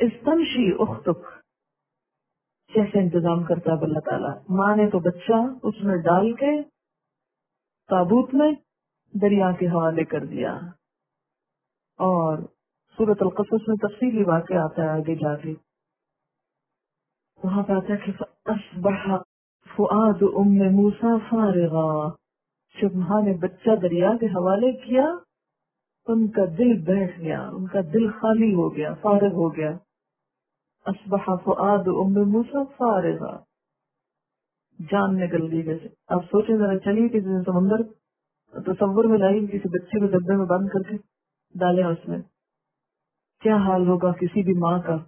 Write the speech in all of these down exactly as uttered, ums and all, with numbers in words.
استمشی اختک، کیسے انتظام کرتا ہے اللہ تعالیٰ. ماں نے تو بچہ اس میں ڈال کے تابوت میں دریا کے حوالے کر دیا. اور سورۃ القصص میں تفصیلی واقعہ آتا ہے آگے جا کے. وہاں پہ آتا ہے کہ فَأَصْبَحَ فُؤَادُ أُمِّ مُوسَىٰ فَارِغًا، جب ماں نے بچہ دریا کے حوالے کیا ان کا دل بیٹھ گیا، ان کا دل خالی ہو گیا، فارغ ہو گیا. اصبح فؤاد ام موسیٰ فارغا، جان نکل گئی. جیسے آپ سوچیں ذرا، چلیے کسی سمندر تصور میں لائیں، کسی بچے کو ڈبے میں بند کر کے ڈالیں اس میں، کیا حال ہوگا کسی بھی ماں کا.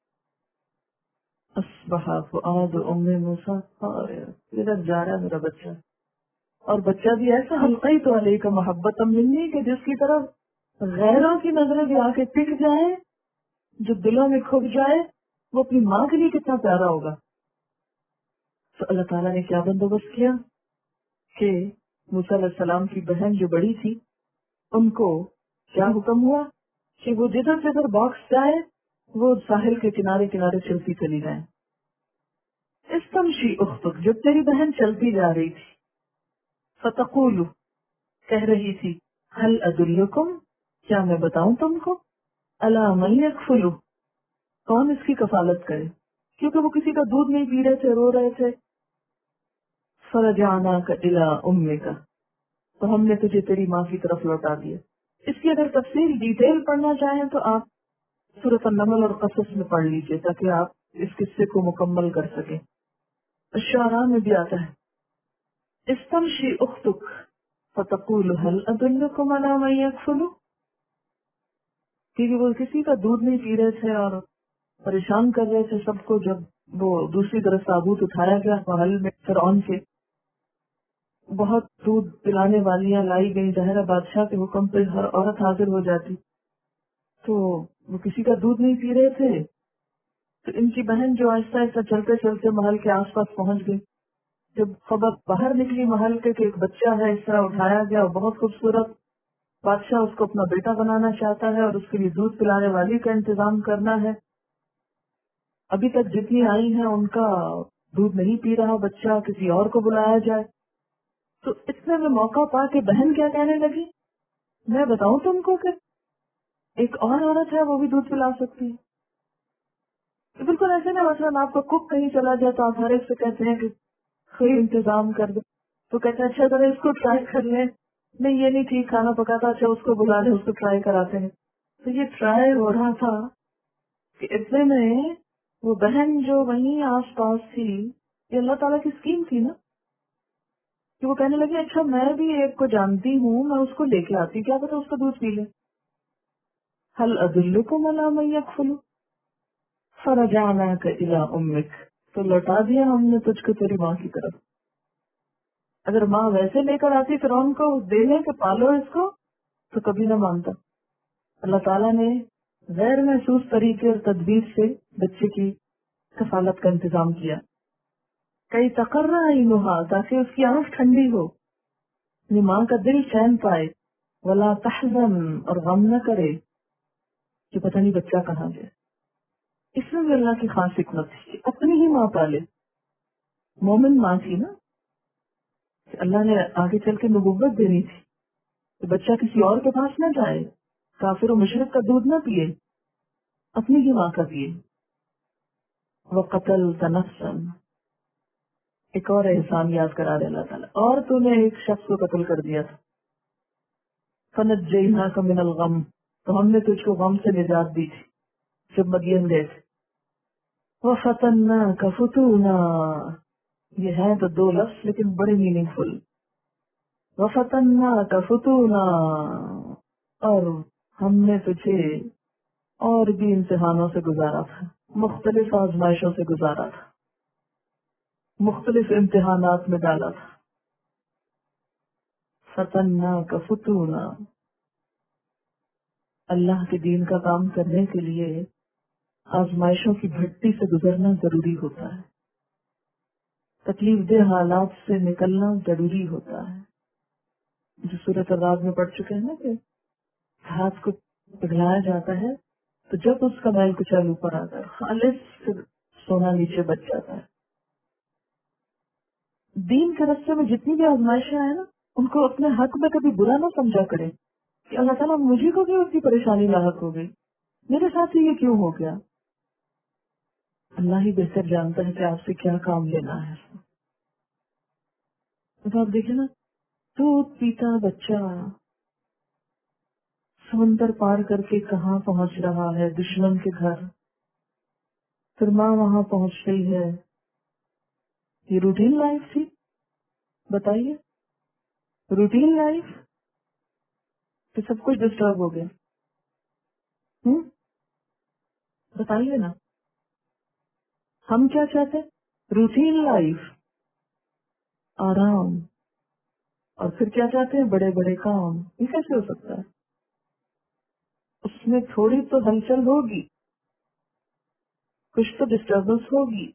اصبح فؤاد ام موسیٰ فارغا، ادھر جا رہا ہے میرا بچہ، اور بچہ بھی ایسا حلقی تو علیہ کا محبت منی کہ جس کی طرف غیروں کی نظریں بھی آ کے ٹک جائیں، جو دلوں میں کھپ جائے، وہ اپنی ماں کے لیے کتنا پیارا ہوگا. تو اللہ تعالیٰ نے کیا بندوبست کیا کہ موسیٰ علیہ السلام کی بہن جو بڑی تھی ان کو کیا حکم ہوا کہ وہ جدھر جدھر باکس جائے وہ ساحل کے کنارے کنارے چلتی چلی جائیں. استمشی اختک، جب تیری بہن چلتی جا رہی تھی، فتقول، کہہ رہی تھی، هل ادلکم، کیا میں بتاؤں تم کو، الا من یکفلہ، کون اس کی کفالت کرے، کیونکہ وہ کسی کا دودھ نہیں پی رہے تھے، رو رہے تھے. فرجعناک الی امک، تو ہم نے تجھے تیری ماں کی طرف لوٹا دیا. اس کی اگر تفصیل ڈیٹیل پڑھنا چاہیں تو آپ سورۃ النمل اور قصص میں پڑھ لیجئے تاکہ آپ اس قصے کو مکمل کر سکیں. الشعراء میں بھی آتا ہے، استمشی اختک فتقول هل ادلکم علی من یکفلہ، کیونکہ وہ کسی کا دودھ نہیں پی رہے تھے اور پریشان کر رہے تھے سب کو. جب وہ دوسری طرف تابوت اٹھایا گیا محل میں فرعون سے بہت دودھ پلانے والیاں لائی گئی، ظاہرہ بادشاہ کے حکم پہ ہر عورت حاضر ہو جاتی، تو وہ کسی کا دودھ نہیں پی رہے تھے. تو ان کی بہن جو آہستہ آہستہ چلتے چلتے محل کے آس پاس پہنچ گئی. جب خبر باہر نکلی محل کے کہ ایک بچہ ہے اس طرح اٹھایا گیا اور بہت خوبصورت، بادشاہ اس کو اپنا بیٹا بنانا چاہتا ہے اور اس کے لیے دودھ پلانے والی کا انتظام کرنا ہے. ابھی تک جتنی آئی ہیں ان کا دودھ نہیں پی رہا بچہ، کسی اور کو بلایا جائے. تو اتنے میں موقع پا کے بہن کیا کہنے لگی، میں بتاؤں تم کو کہ ایک اور عورت ہے وہ بھی دودھ پلا سکتی ہے. تو بالکل ایسے نا، مثلا آپ کا کک کہیں چلا جائے تو آپ ہر ایک سے کہتے ہیں کہ کوئی انتظام کر دو، تو کہتے ہیں اچھا ذرا اس کو ٹرائی کر لیں، نہیں یہ نہیں ٹھیک کھانا پکاتا، اچھا اس کو بلا لیں، اس کو ٹرائی کراتے ہیں. تو یہ ٹرائی ہو رہا تھا کہ اتنے میں وہ بہن جو وہیں آس پاس تھی، یہ اللہ تعالیٰ کی اسکیم تھی نا، کہ وہ کہنے لگی اچھا میں بھی ایک کو جانتی ہوں، میں اس کو لے کے آتی، کیا پتا اس کا دودھ پی لے. هل ادلکم علی من یکفلہ فرجعناک الی امک، تو لوٹا دیا ہم نے تجھ کو تیری ماں کی طرف. اگر ماں ویسے لے کر آتی فرعون کو دے لیں کہ پالو اس کو، تو کبھی نہ مانتا. اللہ تعالیٰ نے غیر محسوس طریقے اور تدبیر سے بچے کی کفالت کا انتظام کیا. کئی تقرر عینھا، تاکہ اس کی آنکھ ٹھنڈی ہو، یعنی ماں کا دل چین پائے، ولا تحزن، اور غم نہ کرے کہ پتہ نہیں بچہ کہاں گیا. اس میں بھی اللہ کی خاص حکمت تھی کہ اپنی ہی ماں پالے. مومن ماں تھی نا، کہ اللہ نے آگے چل کے نبوت دینی تھی کہ بچہ کسی اور کے پاس نہ جائے، کافر و مشرک کا دودھ نہ پیے، اپنی ہی ماں کا پیے. وَقَتَلْتَ نَفْسًا، ایک اور احسان یاد کرا دے اللہ تعالیٰ، اور تو نے ایک شخص کو قتل کر دیا تھا. فَنَجَّيْنَاكَ مِنَ الْغَمِّ، تو ہم نے تجھ کو غم سے نجات دی تھی جب مدین گئے تھے. وَفَتَنَّاكَ فُتُونًا، یہ ہے تو دو لفظ لیکن بڑے میننگ فل. وَفَتَنَّاكَ فُتُونًا، اور ہم نے تجھے اور بھی امتحانوں سے گزارا تھا، مختلف آزمائشوں سے گزارا تھا، مختلف امتحانات میں ڈالا تھا. فَتَنَّاكَ فُتُونًا، اللہ کے دین کا کام کرنے کے لیے آزمائشوں کی بھٹی سے گزرنا ضروری ہوتا ہے، تکلیف دہ حالات سے نکلنا ضروری ہوتا ہے. جو سورۃ الرعد میں پڑھ چکے ہیں نا کہ ہاتھ کو پگھلایا جاتا ہے تو جب اس کا میل کچل اوپر آتا ہے خالص پھر سونا نیچے بچ جاتا ہے. دین کے راستے میں جتنی بھی آزمائشیں آئے نا ان کو اپنے حق میں کبھی برا نہ سمجھا کرے کہ اللہ تعالیٰ مجھے کو کیوں اتنی پریشانی لاحق ہو گئی, میرے ساتھ ہی یہ کیوں ہو گیا. اللہ ہی بہتر جانتا ہے کہ آپ سے کیا کام لینا ہے. تو آپ دیکھیں نا, دودھ پیتا بچہ سمندر پار کر کے کہاں پہنچ رہا ہے, دشمن کے گھر. پھر ماں وہاں پہنچ گئی ہے. یہ روٹین لائف تھی, بتائیے, روٹین لائف کہ سب کچھ ڈسٹرب ہو گیا. ہوں بتائیے نا, ہم کیا چاہتے ہیں؟ روٹین لائف, آرام, اور پھر کیا چاہتے ہیں؟ بڑے بڑے کام. یہ کیسے ہو سکتا ہے؟ اس میں تھوڑی تو ہلچل ہوگی, کچھ تو ڈسٹربنس ہوگی.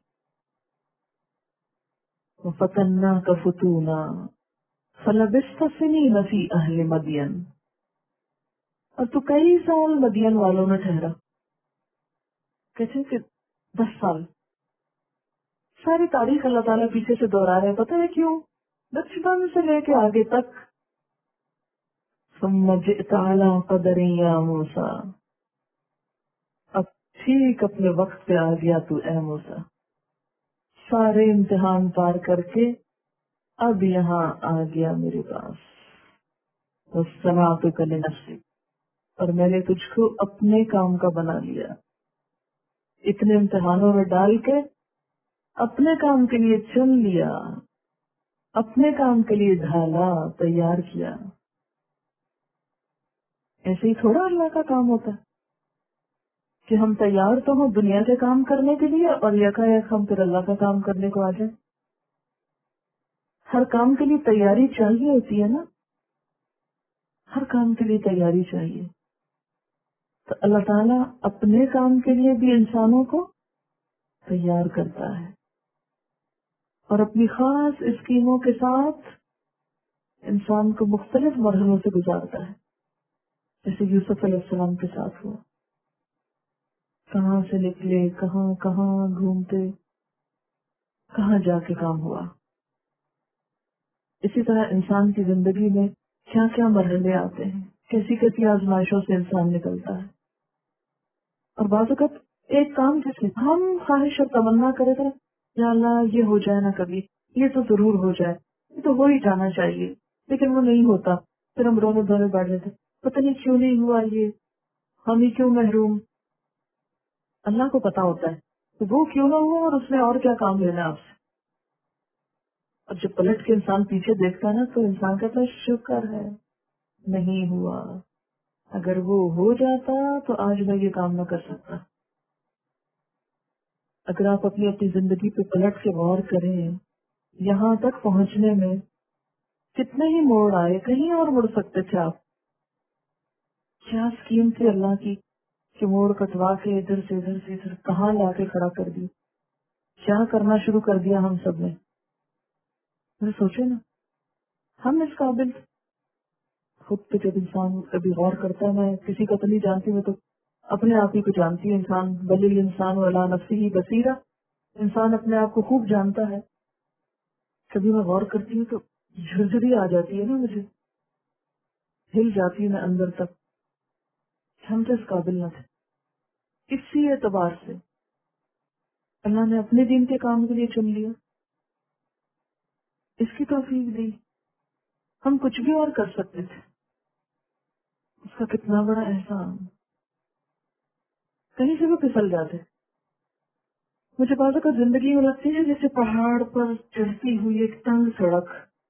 فتنا کا فتونا فلبست سنین فی اہل مدین, اور تو کئی سال مدین والوں میں ٹھہرا. کیسے کہ دس سال. ساری تاریخ اللہ تعالیٰ پیچھے سے دوہرا رہے ہیں, پتہ ہے کیوں؟ بچپن سے لے کے آگے تک. ثم جئت علی قدر یا موسیٰ, اب ٹھیک اپنے وقت پہ آ گیا تو اے موسیٰ, سارے امتحان پار کر کے اب یہاں آ گیا میرے پاس. وَاصْطَنَعْتُكَ لِنَفْسِي, اور میں نے تجھ کو اپنے کام کا بنا لیا. اتنے امتحانوں میں ڈال کے اپنے کام کے لیے چن لیا, اپنے کام کے لیے ڈھالا, تیار کیا. ایسے ہی تھوڑا اللہ کا کام ہوتا ہے کہ ہم تیار تو ہوں دنیا کے کام کرنے کے لیے اور یکا یک ہم پھر اللہ کا کام کرنے کو آ جائیں. ہر کام کے لیے تیاری چاہیے ہوتی ہے نا, ہر کام کے لیے تیاری چاہیے. تو اللہ تعالیٰ اپنے کام کے لیے بھی انسانوں کو تیار کرتا ہے اور اپنی خاص اسکیموں کے ساتھ انسان کو مختلف مرحلوں سے گزارتا ہے. جیسے یوسف علیہ السلام کے ساتھ ہوا, کہاں سے نکلے, کہاں کہاں گھومتے, کہاں جا کے کام ہوا. اسی طرح انسان کی زندگی میں کیا کیا مرحلے آتے ہیں, کیسی کیسی آزمائشوں سے انسان نکلتا ہے. اور بعض اوقات ایک کام جیسے ہم خواہش اور تمنا کرے تھے, یا اللہ یہ ہو جائے نا کبھی, یہ تو ضرور ہو جائے, یہ تو ہو ہی جانا چاہیے, لیکن وہ نہیں ہوتا. پھر ہم رونے دھونے بیٹھ جاتے, پتہ نہیں کیوں نہیں ہوا, یہ ہم ہی کیوں محروم. اللہ کو پتا ہوتا ہے کہ وہ کیوں نہ ہوا اور اس نے اور کیا کام لینا آپ سے. اور جب پلٹ کے انسان پیچھے دیکھتا ہے نا تو انسان کہتا ہے شکر ہے نہیں ہوا, اگر وہ ہو جاتا تو آج میں یہ کام نہ کر سکتا. اگر آپ اپنی اپنی زندگی پہ پلٹ کے غور کریں, یہاں تک پہنچنے میں کتنے ہی موڑ آئے, کہیں اور مڑ سکتے تھے آپ. کیا اسکیم تھی اللہ کی کہ موڑ کٹوا کے ادھر سے ادھر سے ادھر کہاں لا کے کھڑا کر دی. کیا کرنا شروع کر دیا ہم سب نے. میں سوچے نا, ہم اس قابل خود پہ جب انسان کبھی غور کرتا ہے, میں کسی کو تو نہیں جانتی, میں تو اپنے آپ ہی کو جانتی ہے. انسان بل انسان والا نفسی ہی بصیرہ, انسان اپنے آپ کو خوب جانتا ہے. کبھی میں غور کرتی ہوں تو جھرجھری آ جاتی ہے نا مجھے, ہل جاتی ہے میں اندر تک. ہم تو اس قابل نہ تھے. اسی اعتبار سے اللہ نے اپنے دین کے کام کے لیے چن لیا, اس کی توفیق دی. ہم کچھ بھی اور کر سکتے تھے, اس کا کتنا بڑا احسان. کہیں سے وہ پھسل جاتے. مجھے بعض اوقات زندگی میں لگتی ہے جیسے پہاڑ پر چڑھتی ہوئی ایک تنگ سڑک,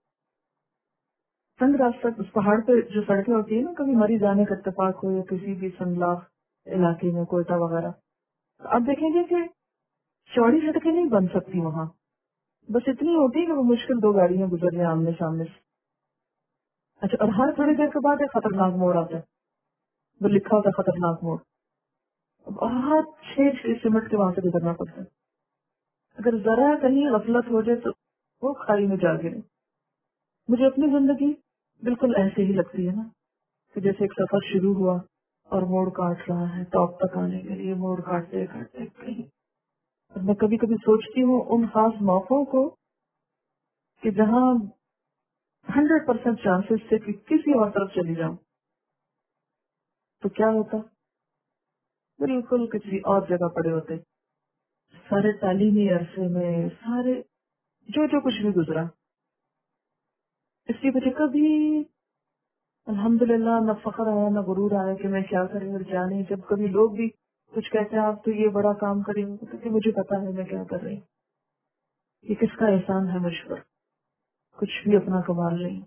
تنگ راستہ. اس پہاڑ پہ جو سڑکیں ہوتی ہیں نا, کبھی مری جانے کا اتفاق ہو یا کسی بھی سنلاخ علاقے میں, کوئٹہ وغیرہ, آپ دیکھیں گے کہ چوڑی سڑکیں نہیں بن سکتی وہاں. بس اتنی ہوتی ہے کہ وہ مشکل دو گاڑیاں گزر جائیں آمنے سامنے سے. اچھا, اور ہر تھوڑی دیر کے بعد ایک خطرناک موڑ آتا ہے, وہ لکھا ہوتا ہے خطرناک موڑ. بہت چھ چھ سمٹ کے وہاں سے گزرنا پڑتا ہے. اگر ذرا کہیں غفلت ہو جائے تو وہ کھائی میں جا گرے. مجھے اپنی زندگی بالکل ایسے ہی لگتی ہے نا, کہ جیسے ایک سفر شروع ہوا اور موڑ کاٹ رہا ہے ٹاپ تک آنے کے لیے، موڑ کاٹتے کاٹتے کہیں. اور میں کبھی کبھی سوچتی ہوں ان خاص موقعوں کو کہ جہاں ہنڈریڈ پرسینٹ چانسز تھے کہ کسی اور طرف چلی جاؤں، تو کیا ہوتا؟ بالکل کسی اور جگہ پڑے ہوتے. سارے تعلیمی عرصے میں سارے جو جو کچھ بھی گزرا، اس کی وجہ کبھی الحمدللہ نہ فخر آیا نہ غرور آیا کہ میں کیا کروں اور کیا نہیں. جب کبھی لوگ بھی کچھ کہتے ہیں آپ تو یہ بڑا کام کریں گے، تو مجھے پتا ہے میں کیا کر رہی ہوں. یہ کس کا احسان ہے مجھ پر؟ کچھ بھی اپنا کمال نہیں.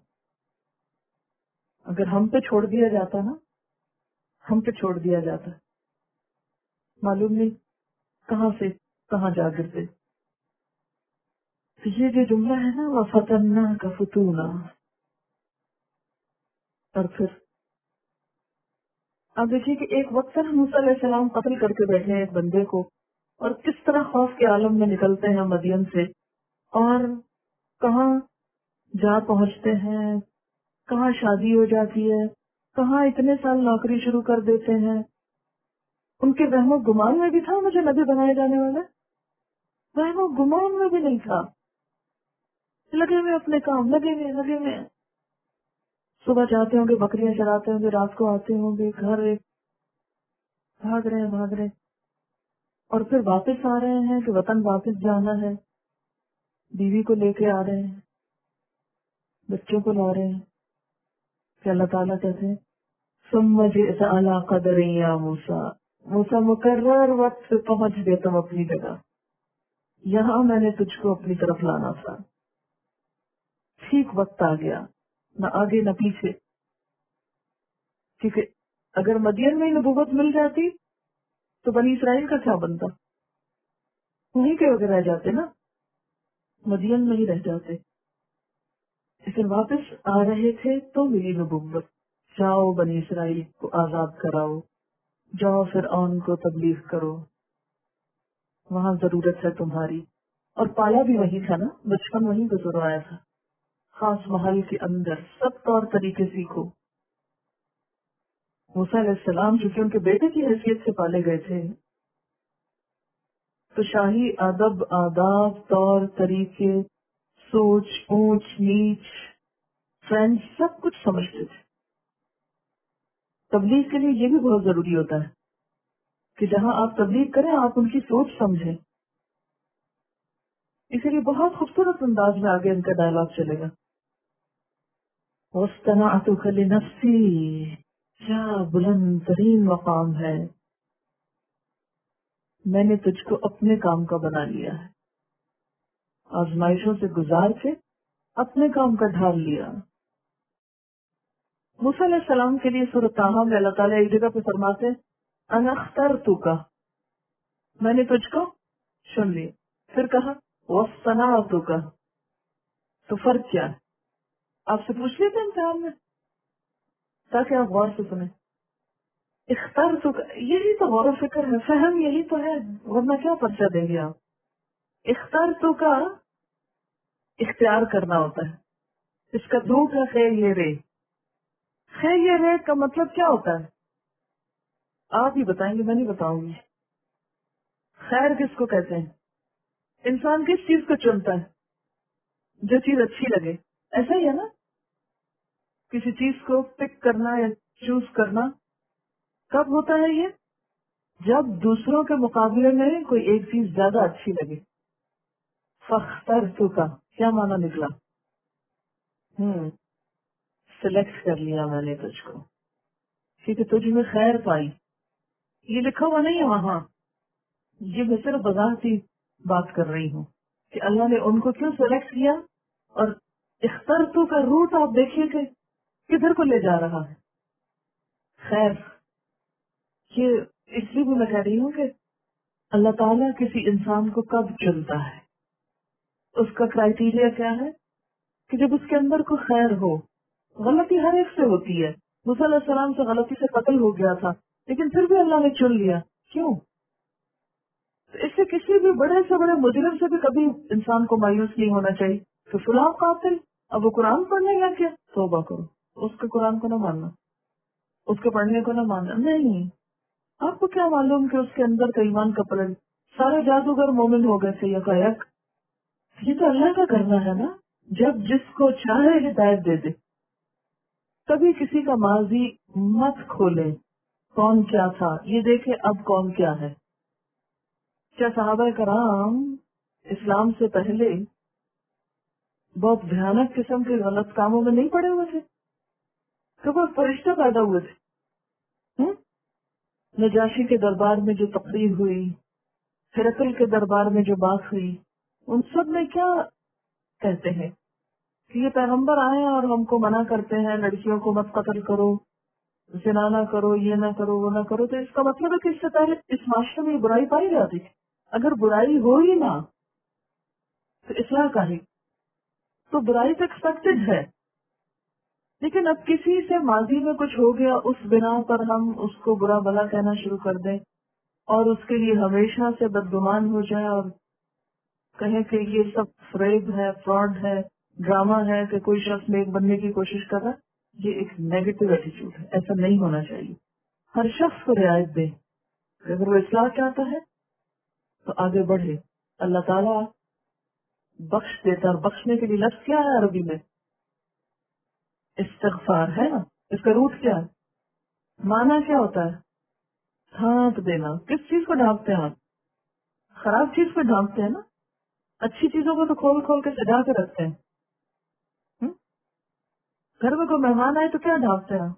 اگر ہم پہ چھوڑ دیا جاتا نا، ہم پہ چھوڑ دیا جاتا، معلوم نہیں کہاں سے کہاں جا گرتے. یہ جو جملہ ہے نا وَفَتَنَّاكَ فُتُونًا، اور پھر آپ دیکھیے کہ ایک وقت پر موسیٰ علیہ السلام قتل کر کے بیٹھے ہیں ایک بندے کو، اور کس طرح خوف کے عالم میں نکلتے ہیں مدین سے، اور کہاں جا پہنچتے ہیں، کہاں شادی ہو جاتی ہے، کہاں اتنے سال نوکری شروع کر دیتے ہیں. ان کے وہم و گمان میں بھی تھا مجھے نبی بنائے جانے والا، وہم و گمان میں بھی نہیں تھا. لگے ہوئے اپنے کام، لگے ہوئے لگے ہوئے صبح جاتے ہوں گے بکریاں چراتے ہوں گے، رات کو آتے ہوں گے گھر، ایک بھاگ رہے ہیں بھاگ رہے اور پھر واپس آ رہے ہیں کہ وطن واپس جانا ہے. بیوی کو لے کے آ رہے ہیں، بچوں کو لا رہے ہیں کہ اللہ تعالیٰ کہتے ہیں ثم جئت علی قدر یا موسیٰ، موسیٰ مقرر وقت سے پہنچ گئے تم اپنی جگہ، یہاں میں نے تجھ کو اپنی طرف لانا تھا. ٹھیک وقت آ گیا، نہ آگے نہ پیچھے. کیونکہ اگر مدین میں نبوت مل جاتی تو بنی اسرائیل کا کیا بنتا؟ وہیں کے وغیرہ رہ جاتے نا، مدین میں ہی رہ جاتے. لیکن واپس آ رہے تھے تو ملی نبوت. جاؤ بنی اسرائیل کو آزاد کراؤ، جاؤ فرعون کو تبلیغ کرو، وہاں ضرورت ہے تمہاری. اور پالا بھی وہی تھا نا، بچپن وہیں گزروایا تھا، خاص محل کے اندر سب طور طریقے سیکھو. موسیٰ علیہ السلام چونکہ ان کے بیٹے کی حیثیت سے پالے گئے تھے تو شاہی ادب، آداب، طور طریقے، سوچ، اونچ نیچ، فرینڈ، سب کچھ سمجھتے تھے. تبلیغ کے لیے یہ بھی بہت ضروری ہوتا ہے کہ جہاں آپ تبلیغ کریں آپ ان کی سوچ سمجھیں. اسی لیے بہت خوبصورت انداز میں آگے ان کا ڈائلاگ چلے گا. وَاصْطَنَعْتُكَ لِنَفْسِي، کیا بلند ترین مقام ہے، میں نے تجھ کو اپنے کام کا بنا لیا ہے، آزمائشوں سے گزار کے اپنے کام کا ڈھال لیا. موسیٰ علیہ السلام کے لیے سورۃ طٰہٰ میں اللہ تعالیٰ ایک جگہ پہ فرماتے انا اخترتک، میں نے تجھ کو چن لیا. پھر کہا واصطنعتک، تو فرق کیا ہے؟ آپ سے پوچھ لیتے ہیں امتحان میں تاکہ آپ غور سے سنیں. اخترتک یہی تو غور و فکر ہے، فہم یہی تو ہے، ورنہ کیا پرچہ دیں گے آپ. اخترتک اختیار کرنا ہوتا ہے. اس کا دو کا خیر یہ رے، خیر یہ رے کا مطلب کیا ہوتا ہے آپ ہی بتائیں گے، میں نہیں بتاؤں گی. خیر کس کو کہتے ہیں؟ انسان کس چیز کو چنتا ہے؟ جو چیز اچھی لگے. ایسا ہی ہے نا، کسی چیز کو پک کرنا یا چوز کرنا کب ہوتا ہے یہ؟ جب دوسروں کے مقابلے میں کوئی ایک چیز زیادہ اچھی لگے. فاخترتک کیا معنی نکلا؟ ہوں سلیکٹ کر لیا میں نے تجھ کو کیونکہ تجھ میں خیر پائی. یہ لکھا ہوا نہیں ہے وہاں، یہ میں صرف وضاحتی بات کر رہی ہوں کہ اللہ نے ان کو کیوں سلیکٹ کیا. اور اخترتو کا روٹ آپ دیکھیے کہ کدھر کو لے جا رہا ہے. خیر یہ اس لیے بھی میں کہہ رہی ہوں کہ اللہ تعالیٰ کسی انسان کو کب چنتا ہے، اس کا کرائٹیریا کیا ہے کہ جب اس کے اندر کوئی خیر ہو. غلطی ہر ایک سے ہوتی ہے. موسیٰ علیہ السلام سے غلطی سے قتل ہو گیا تھا لیکن پھر بھی اللہ نے چن لیا. کیوں؟ اس سے کسی بھی بڑے سے بڑے مجرم سے بھی کبھی انسان کو مایوس نہیں ہونا چاہیے کہ فلاں قاتل اب وہ قرآن پڑھنے لگ گیا، توبہ کرو، اس کے قرآن کو نہ ماننا. اس کے پڑھنے کو نہ مانا. نہیں، آپ کو کیا معلوم کہ اس کے اندر کا ایمان کا پلن. سارے جادوگر مومن ہو گئے تھے یکایک. یہ تو اللہ کا کرنا ہے نا، جب جس کو چاہے ہدایت دے دے. کبھی کسی کا ماضی مت کھولے، کون کیا تھا یہ دیکھے اب کون کیا ہے. کیا صحابہ کرام اسلام سے پہلے بہت بھیانک قسم کے غلط کاموں میں نہیں پڑے ہوئے تھے؟ کہ بہت فرشتے پیدا ہوئے تھے. نجاشی کے دربار میں جو تقریر ہوئی، ہرقل کے دربار میں جو بات ہوئی، ان سب میں کیا کہتے ہیں کہ یہ پیغمبر آئے اور ہم کو منع کرتے ہیں لڑکیوں کو مت قتل کرو، زنا نہ کرو، یہ نہ کرو، وہ نہ کرو. تو اس کا مطلب ہے کہ اس سے پہلے اس معاشرے میں یہ برائی پائی جاتی ہے. اگر برائی ہو ہی نہ تو اصلاح کا ہی تو برائی تو ایکسپیکٹڈ ہے. لیکن اب کسی سے ماضی میں کچھ ہو گیا، اس بنا پر ہم اس کو برا بھلا کہنا شروع کر دیں اور اس کے لیے ہمیشہ سے بدگمان ہو جائے اور کہیں کہ یہ سب فریب ہے، فراڈ ہے، ڈرامہ ہے کہ کوئی شخص نیک بننے کی کوشش کر رہا. یہ ایک نیگیٹو ایٹیچیوڈ ہے. ایسا نہیں ہونا چاہیے. ہر شخص کو رعایت دے. اگر وہ اصلاح چاہتا ہے تو آگے بڑھے. اللہ تعالیٰ بخش دیتا. اور بخشنے کے لیے لفظ کیا ہے عربی میں؟ استغفار ہے نا. اس کا روٹ کیا ہے؟ معنی کیا ہوتا ہے؟ ڈھانپ دینا. کس چیز کو ڈھانپتے ہیں آپ؟ خراب چیز کو ڈھانپتے ہیں نا. اچھی چیزوں کو تو کھول کھول کے سجا کے رکھتے ہیں. ہم؟ گھر میں کوئی مہمان آئے تو کیا ڈھانپتے ہیں؟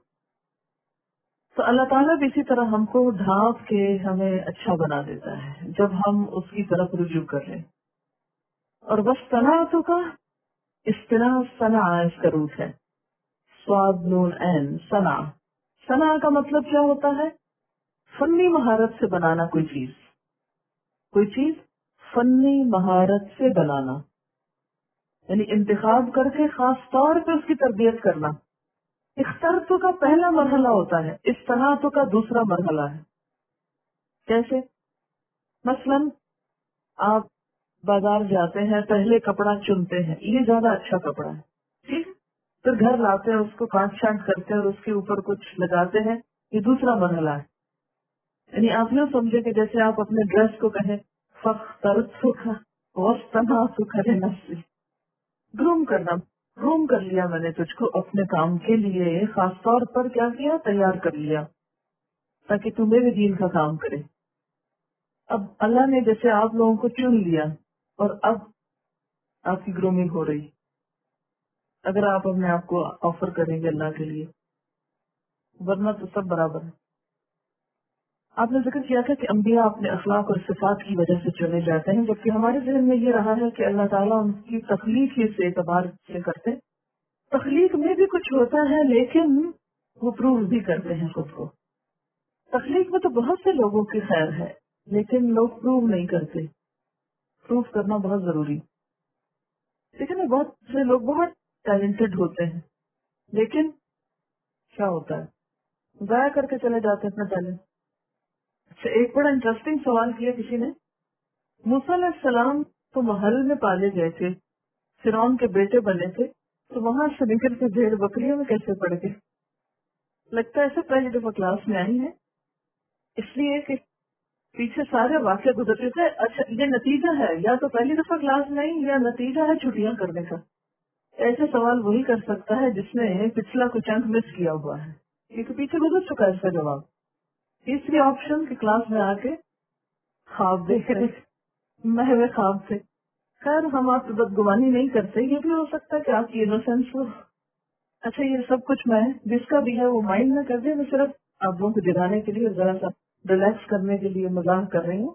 تو اللہ تعالیٰ بھی اسی طرح ہم کو ڈھانپ کے ہمیں اچھا بنا دیتا ہے جب ہم اس کی طرف رجوع کر لیں. اور بس صنعتوں کا استنا صنع اس کا روٹ ہے. سواد نون این صنع. صنع کا مطلب کیا ہوتا ہے؟ فنی مہارت سے بنانا کوئی چیز. کوئی چیز فنی مہارت سے بنانا، یعنی انتخاب کر کے خاص طور پہ اس کی تربیت کرنا. اخترتو کا پہلا مرحلہ ہوتا ہے، استناتو کا دوسرا مرحلہ ہے. کیسے؟ مثلا آپ بازار جاتے ہیں، پہلے کپڑا چنتے ہیں، یہ زیادہ اچھا کپڑا ہے، ٹھیک. پھر گھر لاتے ہیں، اس کو کاٹ چھانٹ کرتے ہیں اور اس کے اوپر کچھ لگاتے ہیں. یہ دوسرا مرحلہ ہے. یعنی آپ یوں سمجھے کہ جیسے آپ اپنے ڈریس کو کہیں فخترتو کا واستناتو کا لنفسی. گروم کرنا. گروم کر لیا میں نے تجھ کو اپنے کام کے لیے، خاص طور پر کیا کیا؟ تیار کر لیا تاکہ تم میرے دین کا کام کرے. اب اللہ نے جیسے آپ لوگوں کو چن لیا اور اب آپ کی گرومنگ ہو رہی. اگر آپ اپنے آپ کو آفر کریں گے اللہ کے لیے، ورنہ تو سب برابر ہے. آپ نے ذکر کیا تھا کہ انبیاء اپنے اخلاق اور صفات کی وجہ سے چنے جاتے ہیں، جبکہ ہمارے ذہن میں یہ رہا ہے کہ اللہ تعالیٰ ان کی تخلیق ہی سے اعتبار سے کرتے. تخلیق میں بھی کچھ ہوتا ہے لیکن وہ پروو بھی کرتے ہیں خود کو. تخلیق میں تو بہت سے لوگوں کی خیر ہے لیکن لوگ پروو نہیں کرتے. پروو کرنا بہت ضروری. لیکن بہت سے لوگ بہت ٹیلنٹڈ ہوتے ہیں لیکن کیا ہوتا ہے؟ ضائع کر کے چلے جاتے ہیں اپنا ٹیلنٹ. اچھا، ایک بڑا انٹرسٹنگ سوال کیا کسی نے. موسیٰ علیہ السلام تو محل میں پالے گئے تھے، فرعون کے بیٹے بنے تھے، تو وہاں سے نکل کے بھیڑ بکریوں میں کیسے پڑ گئے؟ لگتا ہے ایسے پہلی دفعہ کلاس میں آئی ہے، اس لیے کہ پیچھے سارے واقعے گزرتے تھے. اچھا، یہ نتیجہ ہے یا تو پہلی دفعہ کلاس میں آئی یا نتیجہ ہے چھٹیاں کرنے کا. ایسے سوال وہی کر سکتا ہے جس نے پچھلا کچھ انک مس کیا ہوا ہے، کیونکہ پیچھے گزر چکا ہے اس کا جواب. تیسری آپشن کی کلاس میں آ کے خواب دیکھ رہے محو خواب سے. خیر، ہم آپ بدگمانی نہیں کرتے، یہ بھی ہو سکتا ہے کہ آپ کی انوسینس ہو. اچھا، یہ سب کچھ میں جس کا بھی ہے وہ مائنڈ نہ کر دیں. میں صرف آپ لوگوں کو جگانے کے لیے ذرا سا ریلیکس کرنے کے لیے مزاح کر رہی ہوں.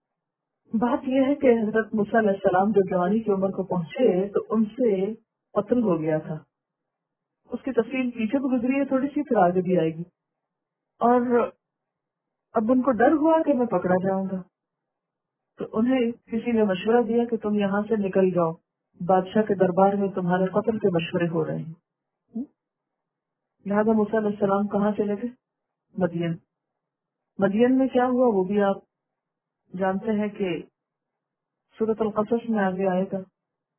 بات یہ ہے کہ حضرت موسیٰ علیہ السلام جو جوانی کی عمر کو پہنچے تو ان سے قتل ہو گیا تھا. اس کی تفصیل پیچھے بھی گزری ہے تھوڑی سی، پھر آگے بھی آئے گی. اور اب ان کو ڈر ہوا کہ میں پکڑا جاؤں گا، تو انہیں کسی نے مشورہ دیا کہ تم یہاں سے نکل جاؤ، بادشاہ کے دربار میں تمہارے قتل کے مشورے ہو رہے ہیں. لہٰذا موسیٰ علیہ السلام کہاں چلے گئے؟ مدین. مدین میں کیا ہوا وہ بھی آپ جانتے ہیں کہ سورۃ القصص میں آگے آئے گا،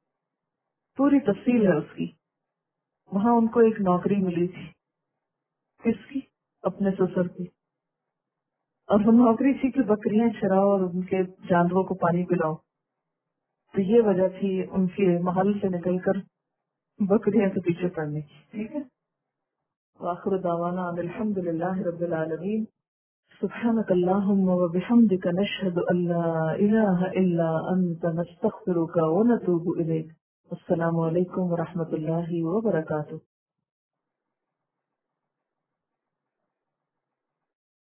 پوری تفصیل ہے اس کی. وہاں ان کو ایک نوکری ملی تھی. کس کی؟ اپنے سسر کی، اور وہ نوکری تھی کہ بکریاں چراؤ اور ان کے جانوروں کو پانی پلاؤ. تو یہ وجہ تھی ان کے محل سے نکل کر بکریاں کے پیچھے پڑنے کی. ٹھیک ہے. وآخر دعوانا ان الحمد للہ رب العالمین. سبحانك اللهم وبحمدك نشهد ان لا اله الا انت نستغفرك ونتوب اليك. السلام علیکم ورحمۃ اللہ وبرکاتہ.